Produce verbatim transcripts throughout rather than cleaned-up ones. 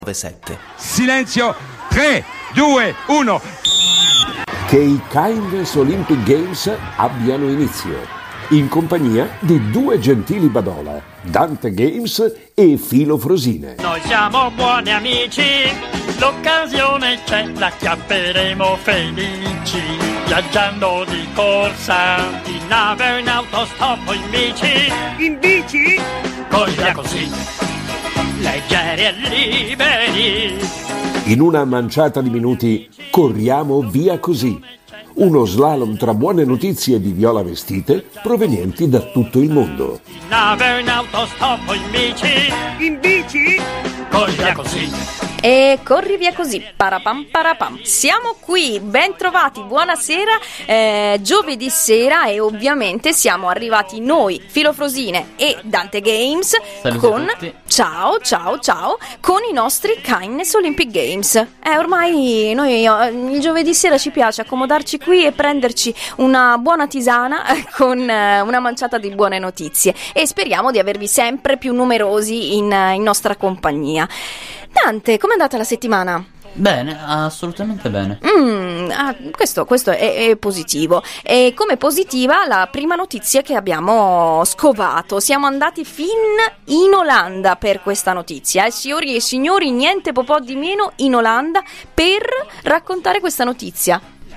sette. Silenzio, tre, due, uno. Che i Kindness Olympic Games abbiano inizio, in compagnia di due gentili badola, Dante Games e Filo Frosine. Noi siamo buoni amici, l'occasione c'è, la chiapperemo felici, viaggiando di corsa, in nave, in autostop o in bici. In bici? Corria così, leggeri e liberi. In una manciata di minuti corriamo via così. Uno slalom tra buone notizie di viola vestite provenienti da tutto il mondo. In nave, in autostop o in bici. In bici? Corria così. E corri via così, parapam parapam. Siamo qui, ben trovati, buonasera, eh, giovedì sera, e ovviamente siamo arrivati noi, Filo Frosine e Dante Games. Saluti con a tutti. Ciao, ciao, ciao, con i nostri Kindness Olympic Games. Eh, ormai noi eh, il giovedì sera ci piace accomodarci qui e prenderci una buona tisana eh, con eh, una manciata di buone notizie, e speriamo di avervi sempre più numerosi in, eh, in nostra compagnia. Dante, com'è andata la settimana? Bene, assolutamente bene. Mm, ah, questo, questo è, è positivo. E come positiva la prima notizia che abbiamo scovato. Siamo andati fin in Olanda per questa notizia, eh, signori e signori, niente po' di meno in Olanda per raccontare questa notizia.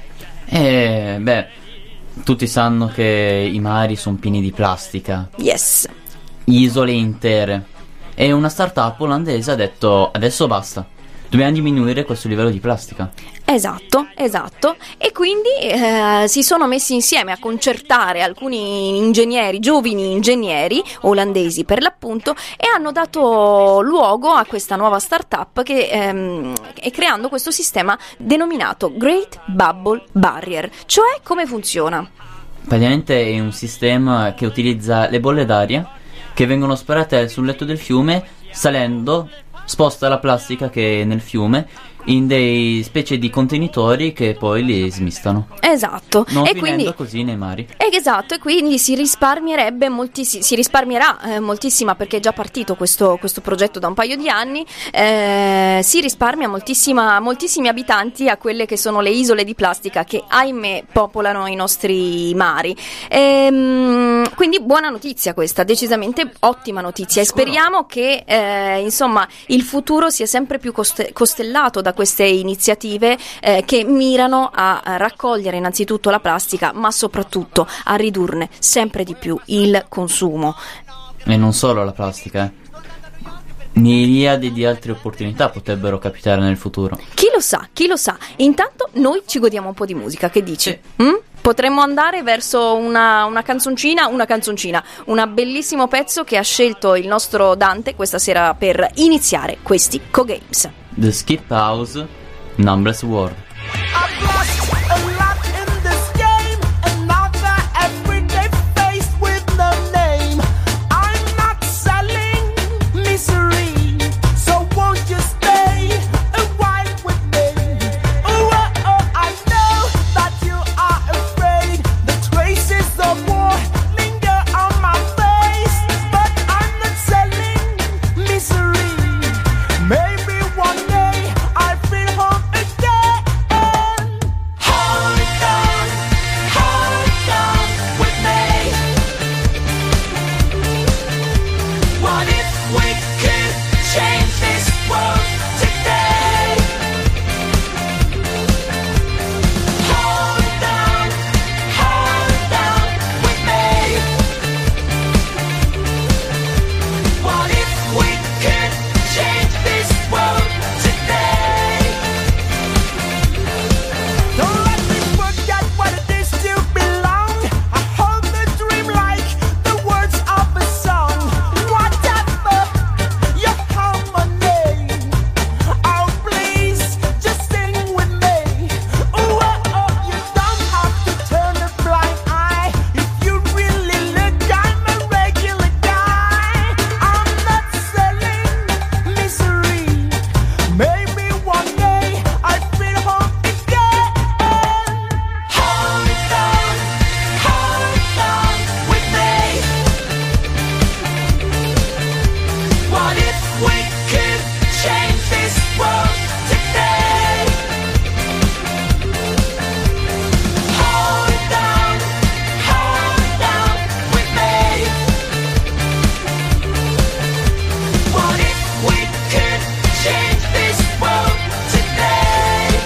E beh, tutti sanno che i mari sono pieni di plastica. Yes. Isole intere. E una startup olandese ha detto: adesso basta, dobbiamo diminuire questo livello di plastica. Esatto, esatto. E quindi eh, si sono messi insieme a concertare alcuni ingegneri, giovani ingegneri olandesi per l'appunto, e hanno dato luogo a questa nuova startup che ehm, è creando questo sistema denominato Great Bubble Barrier. Cioè, come funziona? Praticamente è un sistema che utilizza le bolle d'aria che vengono sparate sul letto del fiume. Salendo sposta la plastica che è nel fiume in dei specie di contenitori che poi li smistano. Esatto. Non e finendo quindi così nei mari. Esatto, e quindi si risparmierebbe moltissi- si risparmierà eh, moltissima, perché è già partito questo, questo progetto da un paio di anni. Eh, si risparmia moltissima, moltissimi abitanti a quelle che sono le isole di plastica che, ahimè, popolano i nostri mari. Ehm, quindi buona notizia questa, decisamente ottima notizia, e speriamo che eh, insomma il futuro sia sempre più coste- costellato da queste iniziative eh, che mirano a, a raccogliere innanzitutto la plastica, ma soprattutto a ridurne sempre di più il consumo. E non solo la plastica, eh. Miriadi di altre opportunità potrebbero capitare nel futuro. Chi lo sa, chi lo sa. Intanto noi ci godiamo un po' di musica, che dici? Sì. Mm? Potremmo andare verso una, una canzoncina, una canzoncina, un bellissimo pezzo che ha scelto il nostro Dante questa sera per iniziare questi Co-Games. The Skip House, Numberless World. Maybe one day I'll feel home again. world today. Hold on, hold on with me. What if we could change this world today?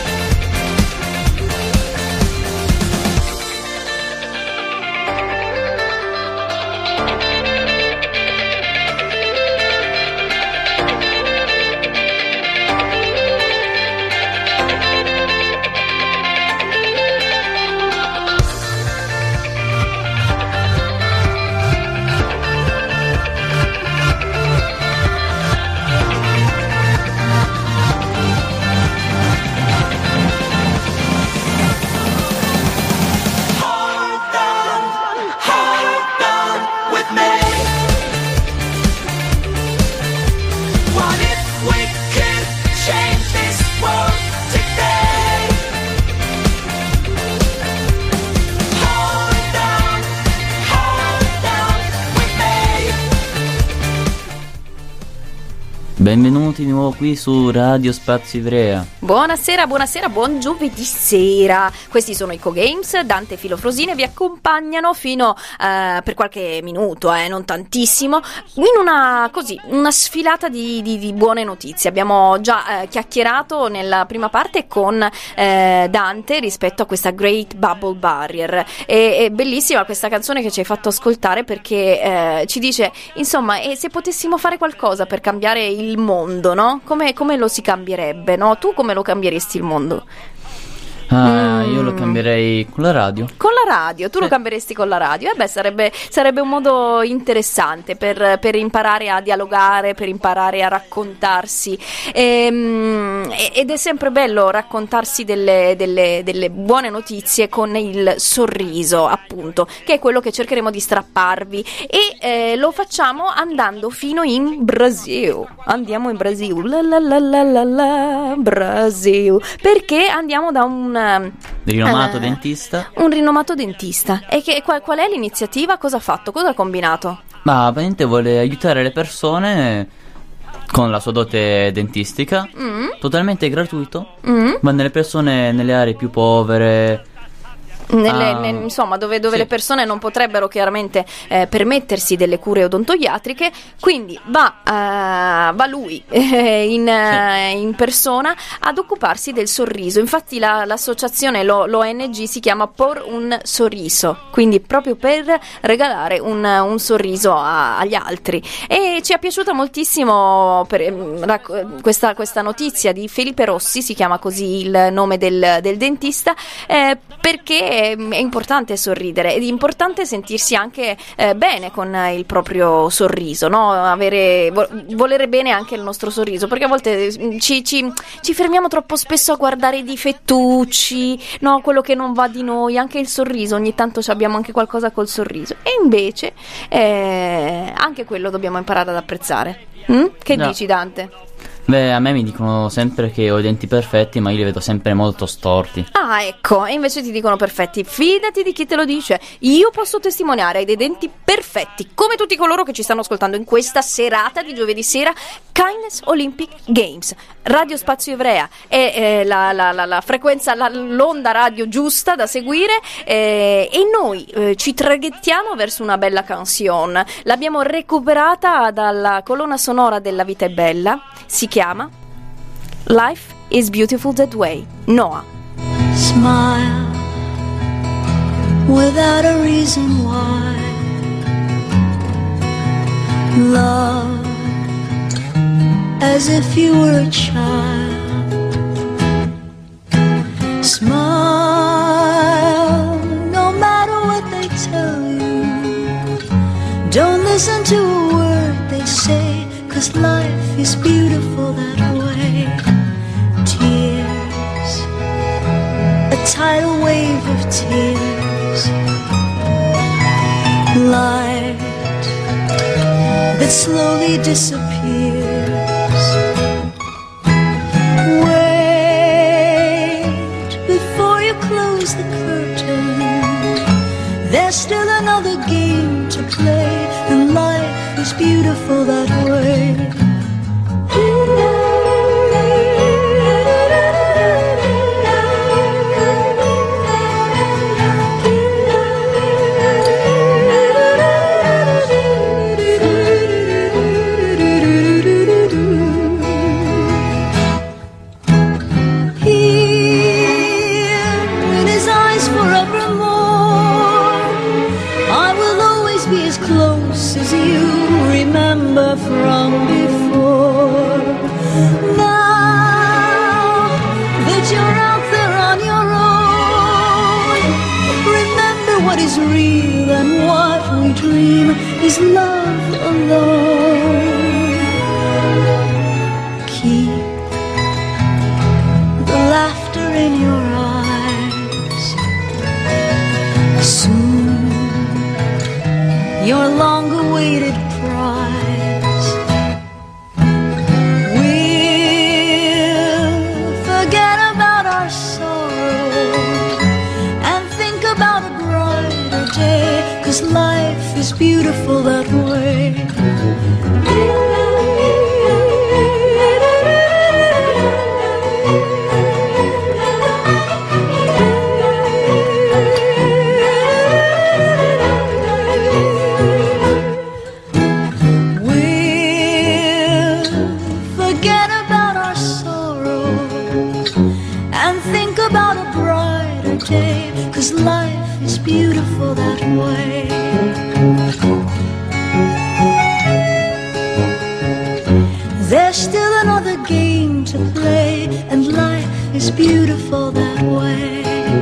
Hold on, hold on with me. What if we could change this world today? Hold on, hold on with me. Benvenuti di nuovo qui su Radio Spazio Ivrea. Buonasera, buonasera, buon giovedì sera. Questi sono i Co-Games, Dante e Filofrosine vi accompagnano fino eh, per qualche minuto, eh, non tantissimo, in una così, una sfilata di, di, di buone notizie. Abbiamo già eh, chiacchierato nella prima parte con eh, Dante rispetto a questa Great Bubble Barrier. E, è bellissima questa canzone che ci hai fatto ascoltare perché eh, ci dice, insomma, e se potessimo fare qualcosa per cambiare il mondo, no? Come, come lo si cambierebbe, no? Tu come lo cambieresti il mondo? Ah, Mm. io lo cambierei con la radio. Con la radio, tu lo Sì. cambieresti con la radio? Eh beh, sarebbe, sarebbe un modo interessante per, per imparare a dialogare, per imparare a raccontarsi. Ehm, e- ed è sempre bello raccontarsi delle, delle- delle buone notizie con il sorriso, appunto, che è quello che cercheremo di strapparvi. E eh, lo facciamo andando fino in Brasile. Andiamo in Brasile. La la la la la la, Brasile. Perché andiamo da un Rinomato eh, dentista. un rinomato dentista. E che, qual, qual è l'iniziativa? Cosa ha fatto? Cosa ha combinato? Ma praticamente vuole aiutare le persone con la sua dote dentistica, Mm, totalmente gratuito. mm. Ma nelle persone nelle aree più povere. Nelle- Ah. ne- insomma, dove, dove Sì. le persone non potrebbero chiaramente eh, permettersi delle cure odontoiatriche, quindi va, eh, va lui eh, in, eh, in persona ad occuparsi del sorriso. Infatti la- l'associazione, lo- l'O N G si chiama Por un Sorriso, quindi proprio per regalare un, un sorriso a- agli altri. E ci è piaciuta moltissimo per, ehm, racc- questa, questa notizia di Felipe Rossi, si chiama così il nome del, del dentista, eh, perché è importante sorridere ed è importante sentirsi anche eh, bene con il proprio sorriso, no? Avere, vo- volere bene anche il nostro sorriso, perché a volte mm, ci, ci- ci fermiamo troppo spesso a guardare i difettucci, no? Quello che non va di noi, anche il sorriso, ogni tanto ci abbiamo anche qualcosa col sorriso, e invece eh, anche quello dobbiamo imparare ad apprezzare. Mm? Che No. dici, Dante? Beh, a me mi dicono sempre che ho i denti perfetti, ma io li vedo sempre molto storti. Ah, ecco, e invece ti dicono perfetti. Fidati di chi te lo dice. Io posso testimoniare, hai dei denti perfetti, come tutti coloro che ci stanno ascoltando in questa serata di giovedì sera. Kindness Olympic Games, Radio Spazio Ivrea è eh, la, la- la- la frequenza, la- l'onda radio giusta da seguire, eh, e noi eh, ci traghettiamo verso una bella canzone. L'abbiamo recuperata dalla colonna sonora della Vita è Bella, si chiama Life is Beautiful That Way, Noah. Smile without a reason why. Love as if you were a child. Smile no matter what they tell you. Don't listen to a word they say, 'cause life is beautiful that way. Tears, a tidal wave of tears, light that slowly disappears. Wait before you close the curtain. There's still another game to play, and life is beautiful that way. him is love alone. Keep the laughter in your eyes. Soon your long-awaited prize will forget about our sorrow and think about a brighter day, 'cause life is beautiful that way. Day, 'cause life is beautiful that way. There's still another game to play, and life is beautiful that way.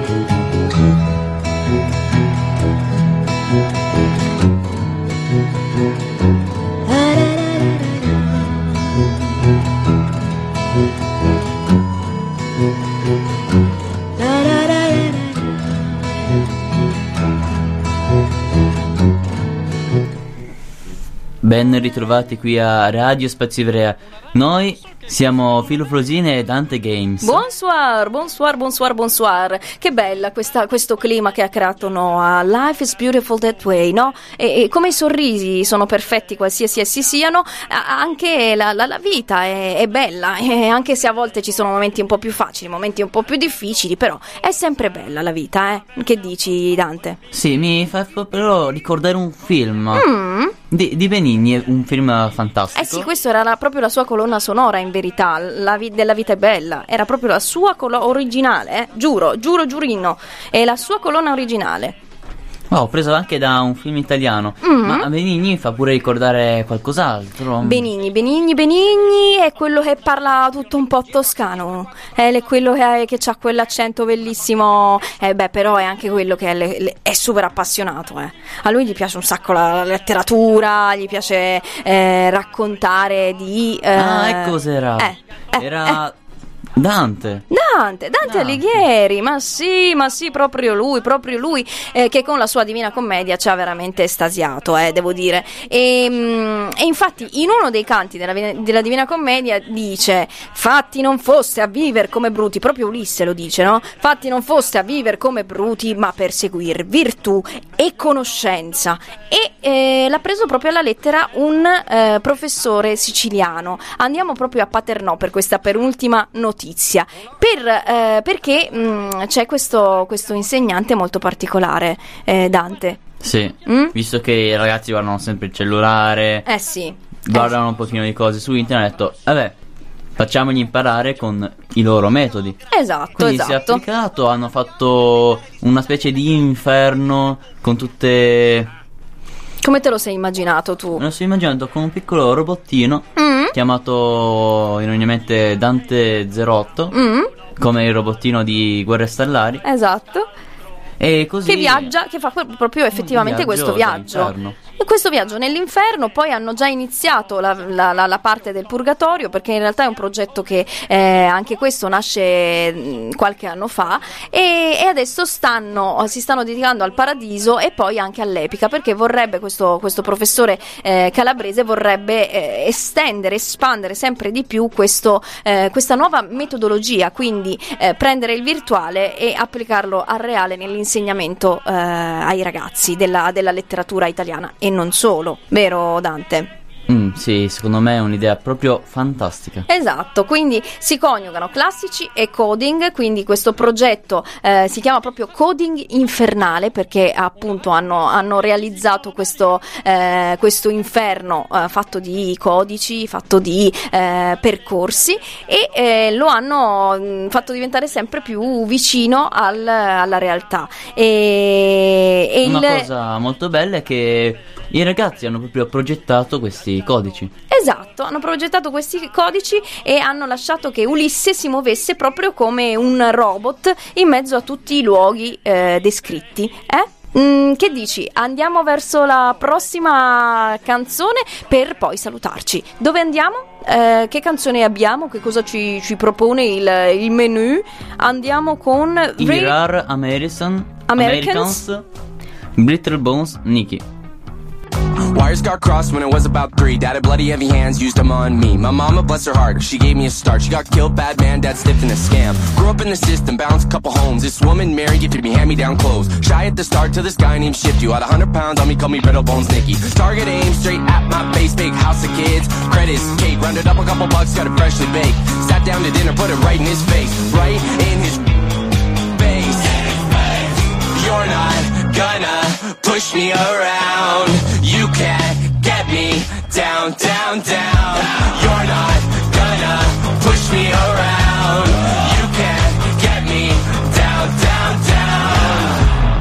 Ben ritrovati qui a Radio Spazio Ivrea. Noi siamo Filofrosine e Dante Games. Bonsoir, bonsoir, bonsoir, bonsoir. Che bella questa, questo clima che ha creato Noah. Life is beautiful that way, no? E, e come i sorrisi sono perfetti qualsiasi essi siano, anche la, la, la vita è, è bella, e anche se a volte ci sono momenti un po' più facili, momenti un po' più difficili, però è sempre bella la vita, eh? Che dici, Dante? Sì, mi fa però ricordare un film. Mm. Di, di Benigni, è un film fantastico. Eh sì, questo era la, proprio la sua colonna sonora, in verità, la vi, della vita è bella. Era proprio la sua colonna originale, eh? Giuro, giuro, giurino. È la sua colonna originale. Oh, ho preso anche da un film italiano. Mm-hmm. Ma Benigni fa pure ricordare qualcos'altro. Benigni, Benigni, Benigni è quello che parla tutto un po' toscano. È quello che, che ha quell'accento bellissimo. Eh beh, però è anche quello che è, le, le, è super appassionato, eh. A lui gli piace un sacco la, la letteratura, gli piace eh, raccontare di... Eh, ah, ecco cos'era. Eh, eh, Era... Eh. Dante. Dante, Dante, Dante Alighieri, ma sì, ma sì, proprio lui, proprio lui, eh, che con la sua Divina Commedia ci ha veramente estasiato, eh, devo dire. E, mh, e infatti in uno dei canti della, della Divina Commedia dice: fatti non foste a viver come bruti, proprio Ulisse lo dice, no? Fatti non foste a viver come bruti, ma per seguir virtù e conoscenza. E eh, l'ha preso proprio alla lettera un eh, professore siciliano. Andiamo proprio a Paternò per questa penultima notizia. Per, eh, perché mh, c'è questo, questo insegnante molto particolare, eh, Dante. Sì, mm? visto che i ragazzi guardano sempre il cellulare, eh sì, guardano eh sì. un pochino di cose su internet, ha detto, vabbè, facciamogli imparare con i loro metodi. Esatto, Quindi esatto. si è applicato, hanno fatto una specie di inferno con tutte... Come te lo sei immaginato tu? Me lo sto immaginando con un piccolo robottino mm? chiamato ironicamente Dante zero otto, mm? come il robottino di Guerre Stellari. Esatto. E così che viaggia, che fa proprio effettivamente viaggio questo viaggio. all'inferno. Questo viaggio nell'inferno. Poi hanno già iniziato la, la, la, la parte del purgatorio, perché in realtà è un progetto che eh, anche questo nasce mh, qualche anno fa, e, e adesso stanno, si stanno dedicando al paradiso e poi anche all'epica, perché vorrebbe questo, questo professore eh, calabrese vorrebbe eh, estendere, espandere sempre di più questo, eh, questa nuova metodologia, quindi eh, prendere il virtuale e applicarlo al reale nell'insegnamento eh, ai ragazzi della, della letteratura italiana. E non solo, vero Dante? Mm, sì, secondo me è un'idea proprio fantastica. Esatto, quindi si coniugano classici e coding, quindi questo progetto eh, si chiama proprio Coding Infernale, perché appunto hanno, hanno realizzato questo, eh, questo inferno eh, fatto di codici, fatto di eh, percorsi, e eh, lo hanno mh, fatto diventare sempre più vicino al, alla realtà. E, e Una il... cosa molto bella è che i ragazzi hanno proprio progettato questi codici. Esatto, hanno progettato questi codici e hanno lasciato che Ulisse si muovesse proprio come un robot in mezzo a tutti i luoghi eh, descritti, eh? Mm, che dici? Andiamo verso la prossima canzone per poi salutarci. Dove andiamo? Eh, che canzone abbiamo? Che cosa ci, ci propone il, il menu? Andiamo con I Rare American, Americans. Americans Brittle Bones Nikki. Wires got crossed when it was about three. Dad had bloody heavy hands, used them on me. My mama, bless her heart, she gave me a start. She got killed, bad man, dad stiffed in a scam. Grew up in the system, bounced a couple homes. This woman, Mary, gifted me hand-me-down clothes. Shy at the start till this guy named Shift You. Had a hundred pounds on me, called me Brittle Bones Nicky. Target aim, straight at my face. Big house of kids, credits, cake. Rounded up a couple bucks, got it freshly baked. Sat down to dinner, put it right in his face. Right in his face. You're not gonna push me around. You can't get me down, down, down. You're not gonna push me around. You can't get me down, down, down.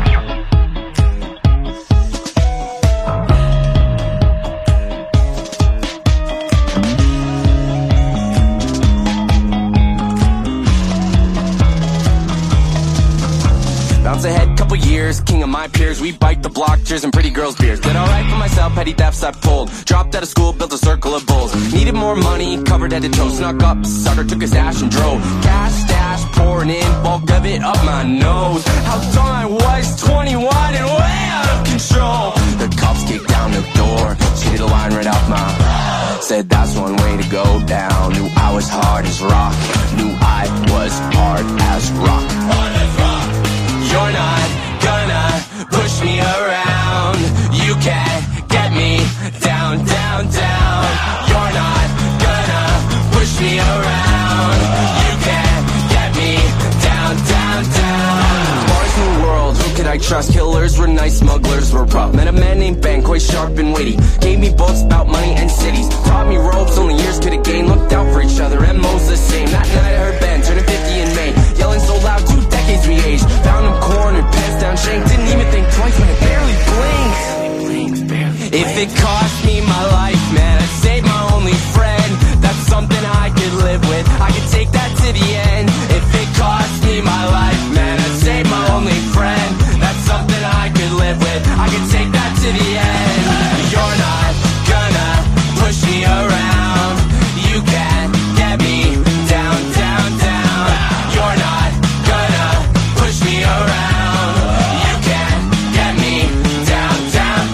Bounce ahead, couple years, king of my peers. We bite the block, cheers and pretty girls' beers. Did alright for myself, petty thefts I pulled. Dropped out of school, built a circle of bulls. Needed more money, covered head to toe. Snuck up, sucker took his ash and drove. Cash stash pouring in, bulk of it up my nose. How dumb I was, twenty-one and way out of control. The cops kicked down the door, she did a line right off my. Said that's one way to go down. Knew I was hard as rock. Knew I was hard as rock. Hard as rock. You're not gonna push me around. You can't get me down, down, down. You're not gonna push me around. You can't get me down, down, down. Mars New World, who could I trust? Killers were nice, smugglers were rough. Met a man named Ben, quite sharp and witty. Gave me books about money and cities. Taught me ropes, only years could have gained. Looked out for each other, and Mo's the same. That night I heard Ben turning fifty in May. Yelling so loud, two decades we aged. Found him cornered, pants down, shanked. Didn't even think twice when it barely blinked. If it cost me my life, man, I'd save my only friend. That's something I could live with. I could take that to the end. If it cost me my life, man, I'd save my only friend. That's something I could live with. I could take that to the end. You're not gonna push me around. You can't get me down, down, down. You're not gonna push me around. You can't get me down, down,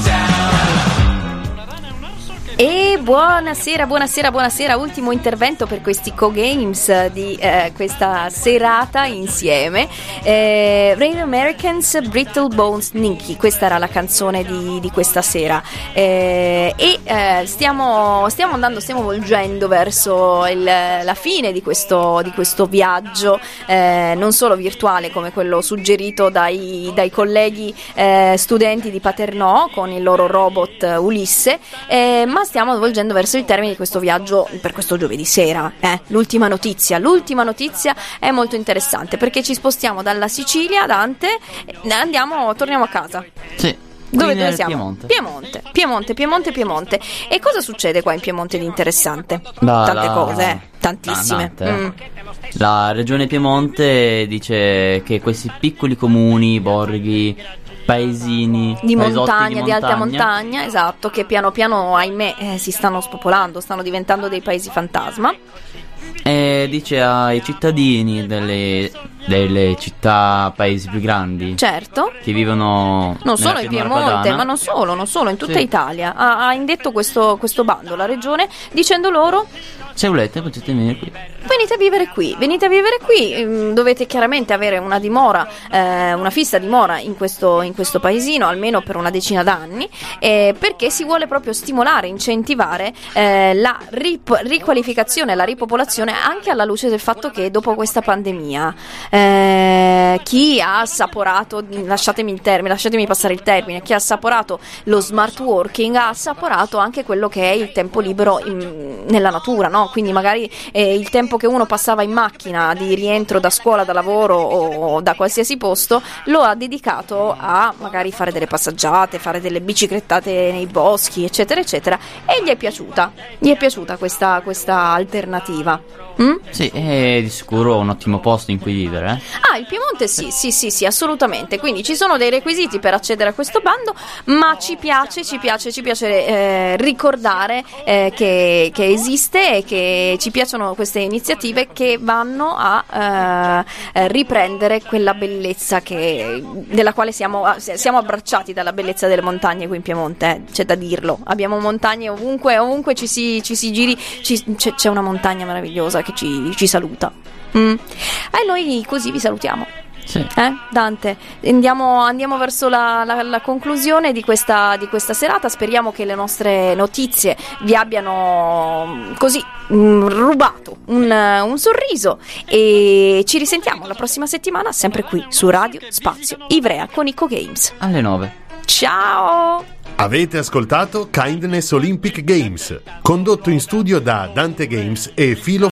down. E buonasera, buonasera, buonasera. Ultimo intervento per questi co-games di eh, questa serata insieme. eh, Rare Americans, Brittle Bones Nicky, questa era la canzone di, di questa sera. eh, E eh, stiamo, stiamo andando, stiamo volgendo verso il, la fine di questo, di questo viaggio, eh, non solo virtuale come quello suggerito dai, dai colleghi eh, studenti di Paternò con il loro robot Ulisse, eh, ma stiamo volgendo verso il termine di questo viaggio per questo giovedì sera. eh. L'ultima notizia, l'ultima notizia è molto interessante perché ci spostiamo dalla Sicilia, Dante, e andiamo, torniamo a casa. Sì. Dove, Qui dove nel siamo? Piemonte. Piemonte, Piemonte, Piemonte, Piemonte. E cosa succede qua in Piemonte di interessante? La- Tante la- cose, eh. Tantissime. Tante, eh. Mm. La regione Piemonte dice che questi piccoli comuni, borghi, paesini Di paesotti montagna, di, alta montagna, montagna, esatto, che piano piano, ahimè, eh, si stanno spopolando, stanno diventando dei paesi fantasma. e dice ai cittadini delle, delle città, paesi più grandi, Certo. che vivono Non nella solo in pianura Piemonte, padana, ma non solo, non solo, in tutta Sì. Italia. Ha, ha indetto questo, questo bando la regione dicendo loro: se volete potete venire qui. venite a vivere qui, venite a vivere qui, ehm, dovete chiaramente avere una dimora, eh, una fissa dimora in questo, in questo paesino, almeno per una decina d'anni, eh, perché si vuole proprio stimolare, incentivare eh, la rip- riqualificazione, la ripopolazione, anche alla luce del fatto che dopo questa pandemia eh, chi ha assaporato, lasciatemi il termine, lasciatemi passare il termine, chi ha assaporato lo smart working ha assaporato anche quello che è il tempo libero in- nella natura, no? Quindi magari eh, il tempo che uno passava in macchina di rientro da scuola, da lavoro o da qualsiasi posto lo ha dedicato a magari fare delle passeggiate, fare delle biciclettate nei boschi, eccetera eccetera, e gli è piaciuta gli è piaciuta questa, questa alternativa. Mm? Sì, è di sicuro un ottimo posto in cui vivere. accedere, eh? Ah, il Piemonte sì, sì, sì, sì, assolutamente. Quindi ci sono dei requisiti per accedere a questo bando, ma ci piace, ci piace, ci piace eh, ricordare eh, che, che esiste e che ci piacciono queste iniziative che vanno a eh, riprendere quella bellezza che, della quale siamo, siamo abbracciati dalla bellezza delle montagne qui in Piemonte, eh, c'è da dirlo. Abbiamo montagne ovunque, ovunque ci si, ci si giri, ci, c'è, c'è una montagna meravigliosa che ci, ci saluta. Mm. E noi così vi salutiamo. Sì. Eh, Dante, andiamo, andiamo verso la, la, la conclusione di questa, di questa serata. Speriamo che le nostre notizie vi abbiano così mh, rubato un, un sorriso, e ci risentiamo la prossima settimana sempre qui su Radio Spazio Ivrea con Icco Games alle nove. Ciao! Avete ascoltato Kindness Olympic Games, condotto in studio da Dante Games e Filo